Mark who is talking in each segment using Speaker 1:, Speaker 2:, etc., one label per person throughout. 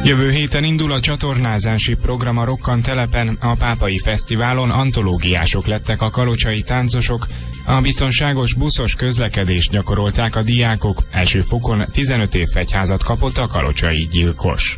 Speaker 1: Jövő héten indul a csatornázási program a Rokkantelepen. A Pápai Fesztiválon antológiások lettek a kalocsai táncosok. A biztonságos buszos közlekedést gyakorolták a diákok. Első fokon 15 év fegyházat kapott a kalocsai gyilkos.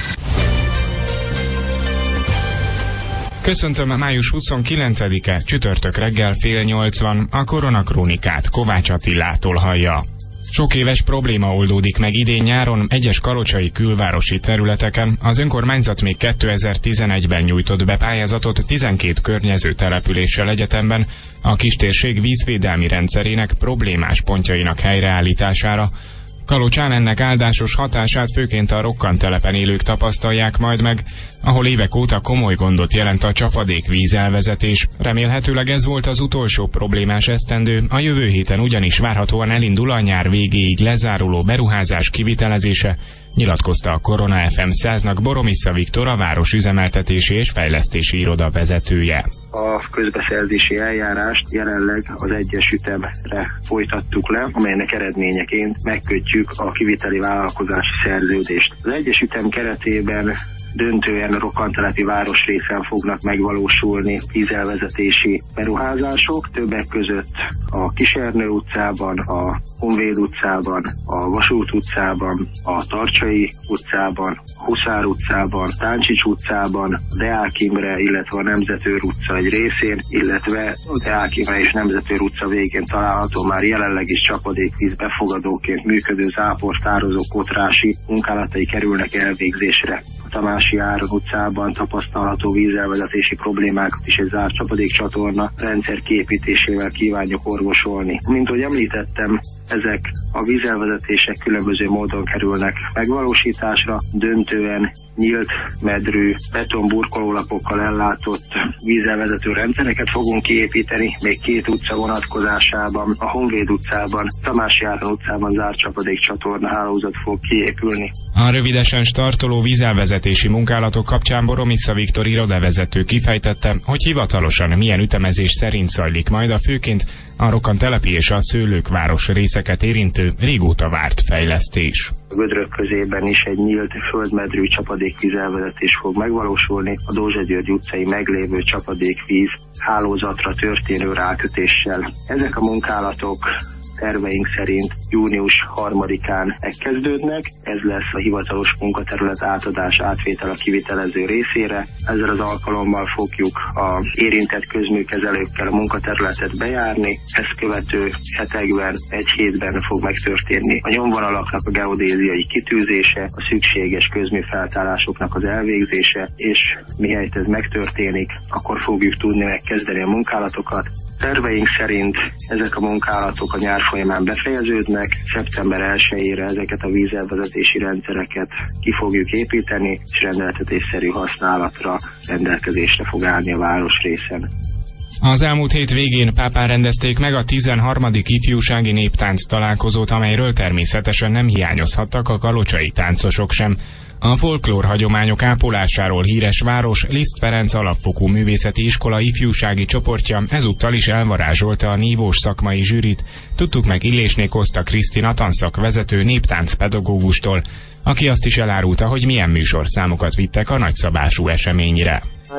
Speaker 1: Köszöntöm, május 29-e, csütörtök reggel 7:30, a koronakrónikát Kovács Attilától hallja. Sok éves probléma oldódik meg idén nyáron egyes kalocsai külvárosi területeken. Az önkormányzat még 2011-ben nyújtott be pályázatot 12 környező településsel egyetemben a kistérség vízvédelmi rendszerének problémás pontjainak helyreállítására. Kalocsán ennek áldásos hatását főként a Rokkantelepen élők tapasztalják majd meg, ahol évek óta komoly gondot jelent a csapadékvíz elvezetés. Remélhetőleg ez volt az utolsó problémás esztendő, a jövő héten ugyanis várhatóan elindul a nyár végéig lezáruló beruházás kivitelezése, nyilatkozta a Korona FM 100-nak Boromissza Viktor, a város üzemeltetési és fejlesztési iroda vezetője.
Speaker 2: A közbeszerzési eljárást jelenleg az egyes ütemre folytattuk le, amelynek eredményeként megkötjük a kiviteli vállalkozási szerződést. Az egyes ütem keretében döntően a rokkantelepi városrészen fognak megvalósulni vízelvezetési beruházások, többek között a Kisernő utcában, a Honvéd utcában, a Vasút utcában, a Tarcsai utcában, Huszár utcában, Táncsics utcában, Deák Imre, illetve a Nemzetőr utca egy részén, illetve a Deák Imre és Nemzetőr utca végén található már jelenleg is csapadékvíz befogadóként működő záportározó kotrási munkálatai kerülnek elvégzésre. Tamási Áron utcában tapasztalható vízelvezetési problémákat is egy zárt csapadékcsatorna rendszer kiépítésével kívánjuk orvosolni. Mint ahogy említettem, ezek a vízelvezetések különböző módon kerülnek megvalósításra, döntően nyílt medrű, betonburkolólapokkal ellátott vízelvezető rendszereket fogunk kiépíteni, még 2 utca vonatkozásában, a Honvéd utcában, Tamási Áron utcában zárt csapadékcsatorna hálózat fog kiépülni.
Speaker 1: A rövidesen startoló vízelvezetési munkálatok kapcsán Boromissza Viktor irodavezető kifejtette, hogy hivatalosan milyen ütemezés szerint zajlik majd a főként a Rokkantelepi és a Szőlőkváros részeket érintő, régóta várt fejlesztés.
Speaker 2: A Gödrök közében is egy nyílt földmedrű csapadékvízelvezetés fog megvalósulni a Dózsa György utcai meglévő csapadékvíz hálózatra történő rákötéssel. Ezek a munkálatok terveink szerint június 3-án megkezdődnek, ez lesz a hivatalos munkaterület átadás átvétel a kivitelező részére. Ezzel az alkalommal fogjuk az érintett közműkezelőkkel a munkaterületet bejárni, ezt követő hetekben, egy hétben fog megtörténni a nyomvonalaknak a geodéziai kitűzése, a szükséges közműfeltárásoknak az elvégzése, és mihelyt ez megtörténik, akkor fogjuk tudni megkezdeni a munkálatokat. Terveink szerint ezek a munkálatok a nyár folyamán befejeződnek, szeptember 1-ére ezeket a vízelvezetési rendszereket ki fogjuk építeni, és rendeltetésszerű használatra rendelkezésre fog állni a városrészen.
Speaker 1: Az elmúlt hét végén Pápán rendezték meg a 13. ifjúsági néptánc találkozót, amelyről természetesen nem hiányozhattak a kalocsai táncosok sem. A folklór hagyományok ápolásáról híres város Liszt Ferenc alapfokú művészeti iskola ifjúsági csoportja ezúttal is elvarázsolta a nívós szakmai zsűrit. Tudtuk meg Illésné Koszta Krisztina tanszakvezető néptáncpedagógustól, aki azt is elárulta, hogy milyen műsorszámokat vittek a nagyszabású eseményre.
Speaker 3: A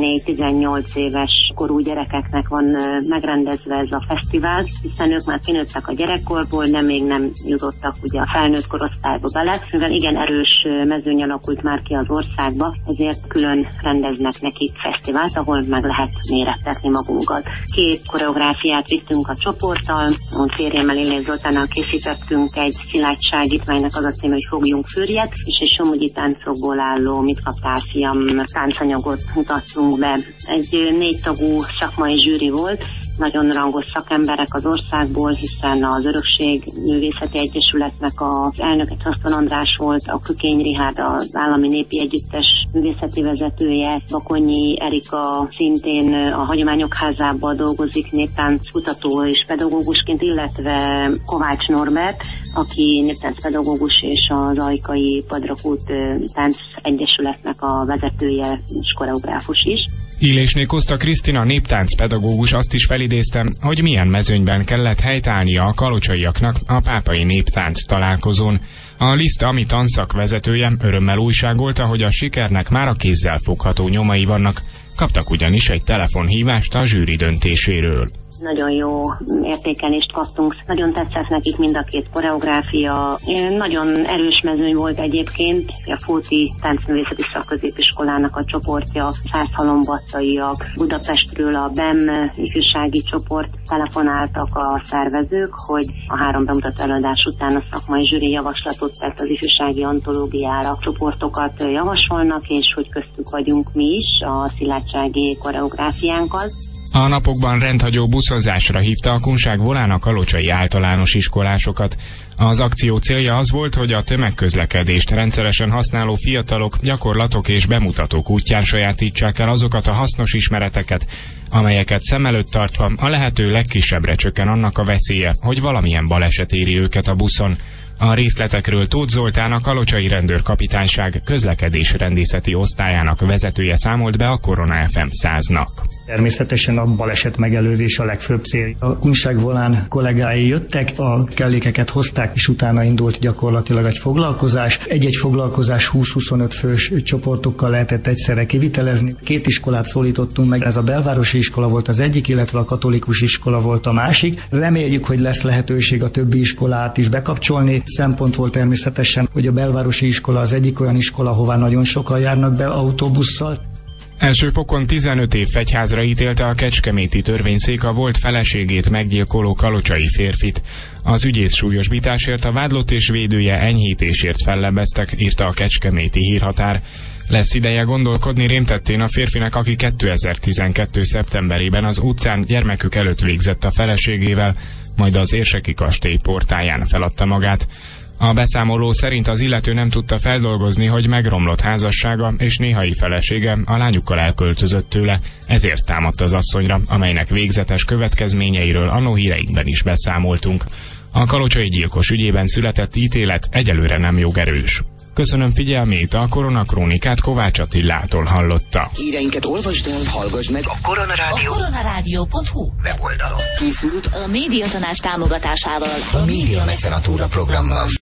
Speaker 3: 14-18 éves korú gyerekeknek van megrendezve ez a fesztivál, hiszen ők már kinőttek a gyerekkorból, de még nem jutottak ugye a felnőtt korosztályba bele. Mivel igen erős mezőny alakult már ki az országba, ezért külön rendeznek neki fesztivált, ahol meg lehet mérettetni magunkat. 2 koreográfiát vittünk a csoporttal, a férjemmel Illés Zoltánnal készítettünk egy szilágyságit, melynek az a cím, hogy Fogjunk fürjet, és egy somogyi táncokból álló Mit kaptál, fiam táncanyagot mutattunk be. Egy 4 tagú szakmai zsűri volt, nagyon rangos szakemberek az országból, hiszen az Örökség Művészeti Egyesületnek az elnöke Csaszton András volt, a Kökény Richárd az Állami Népi Együttes művészeti vezetője, Bakonyi Erika szintén a Hagyományok Házában dolgozik néptánc kutató és pedagógusként, illetve Kovács Norbert, aki néptáncpedagógus és az Ajkai Padrakút Tánc Egyesületnek a vezetője és koreográfus is.
Speaker 1: Illésné Koszta Krisztina néptánc pedagógus azt is felidézte, hogy milyen mezőnyben kellett helytállnia a kalocsaiaknak a pápai néptánc találkozón. A Liszt Ami tanszak vezetője örömmel újságolta, hogy a sikernek már a kézzel fogható nyomai vannak, kaptak ugyanis egy telefonhívást a zsűri döntéséről.
Speaker 3: Nagyon jó értékelést kaptunk, nagyon tetszett nekik mind a két koreográfia. Nagyon erős mezőny volt egyébként, a Fóti Táncművészeti Szakközépiskolának a csoportja, Szászhalombattaiak, Budapestről a BEM ifjúsági csoport, telefonáltak a szervezők, hogy a 3 bemutató előadás után a szakmai zsűri javaslatot tett az ifjúsági antológiára, csoportokat javasolnak, és hogy köztük vagyunk mi is a szilárdsági koreográfiánkkal.
Speaker 1: A napokban rendhagyó buszozásra hívta a Kunság Volán a kalocsai általános iskolásokat. Az akció célja az volt, hogy a tömegközlekedést rendszeresen használó fiatalok gyakorlatok és bemutatók útján sajátítsák el azokat a hasznos ismereteket, amelyeket szem előtt tartva a lehető legkisebbre csökken annak a veszélye, hogy valamilyen baleset éri őket a buszon. A részletekről Tóth Zoltán, a Kalocsai Rendőrkapitányság közlekedésrendészeti osztályának vezetője számolt be a Korona FM 100-nak.
Speaker 4: Természetesen a baleset megelőzés a legfőbb cél. A Kunság Volán kollégái jöttek, a kellékeket hozták, és utána indult gyakorlatilag egy foglalkozás. Egy-egy foglalkozás 20-25 fős csoportokkal lehetett egyszerre kivitelezni. 2 iskolát szólítottunk meg, ez a belvárosi iskola volt az egyik, illetve a katolikus iskola volt a másik. Reméljük, hogy lesz lehetőség a többi iskolát is bekapcsolni. Szempont volt természetesen, hogy a belvárosi iskola az egyik olyan iskola, hová nagyon sokan járnak be autóbusszal.
Speaker 1: Első fokon 15 év fegyházra ítélte a kecskeméti törvényszék a volt feleségét meggyilkoló kalocsai férfit. Az ügyész súlyosbításért, a vádlott és védője enyhítésért fellebbeztek, írta a Kecskeméti Hírhatár. Lesz ideje gondolkodni rémtettén a férfinek, aki 2012. szeptemberében az utcán gyermekük előtt végzett a feleségével, majd az érseki kastély portáján feladta magát. A beszámoló szerint az illető nem tudta feldolgozni, hogy megromlott házassága és néhai felesége a lányukkal elköltözött tőle, ezért támadt az asszonyra, amelynek végzetes következményeiről anno híreinkben is beszámoltunk. A kalocsai gyilkos ügyében született ítélet egyelőre nem jogerős. Köszönöm figyelmét, a Koronakrónikát Kovács Attilától hallotta.
Speaker 5: Híreinket olvasd el, hallgass meg a koronarádió.hu weboldalon. Készült
Speaker 6: a Médiatanács támogatásával
Speaker 5: a Média Mecenatúra programmal.